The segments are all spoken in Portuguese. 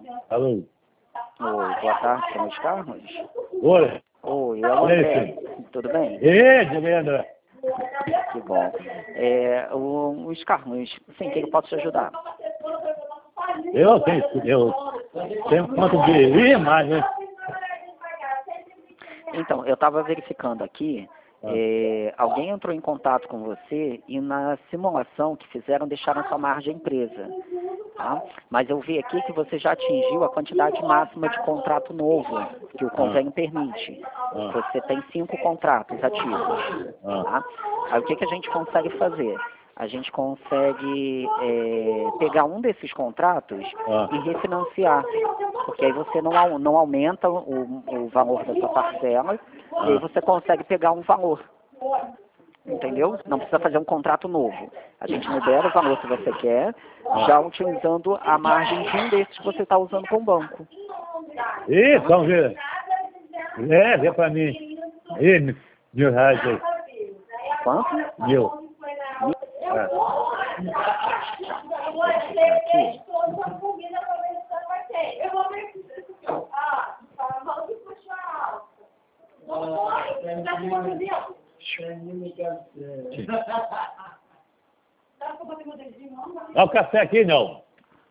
Alô? Oi, boa tarde, são os Carlos? Oi? Oi, é o André. Tudo bem? Ei, André. Que bom. Os Carlos, sim, que eu posso te ajudar? Eu tenho quanto de imagem. Então, eu estava verificando aqui, alguém entrou em contato com você e na simulação que fizeram deixaram sua margem presa. Tá? Mas eu vi aqui que você já atingiu a quantidade máxima de contrato novo que o convênio permite. Você tem 5 contratos ativos. Tá? Aí o que a gente consegue fazer? A gente consegue pegar um desses contratos e refinanciar, porque aí você não aumenta o valor da sua parcela e aí você consegue pegar um valor, entendeu? Não precisa fazer um contrato novo. A gente libera o valor que você quer, já utilizando a margem de um desses que você está usando com o banco. Vamos ver. Vê pra mim. R$1.000 aí. Quanto? 1.000. Aqui. Dá o café aqui, não.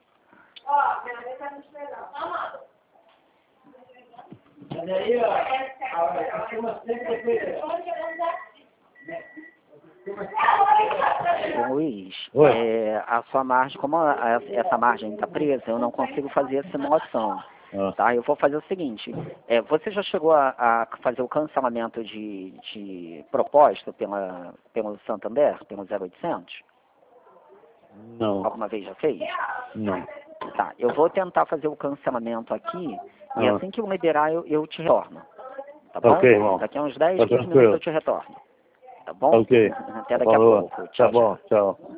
Luiz, Oi. a sua margem, como essa margem está presa, eu não consigo fazer a simulação. Tá? Eu vou fazer o seguinte, você já chegou a fazer o cancelamento de propósito pelo Santander, pelo 0800? Não. Alguma vez já fez? Não. Tá, eu vou tentar fazer o cancelamento aqui e assim que eu liberar eu te retorno. Tá bom? Ok, irmão. Daqui a uns 10, Tá 15 tranquilo. minutos eu te retorno. Tá bom? Ok. Até daqui Falou. a pouco. Tchau, Tá bom, tchau.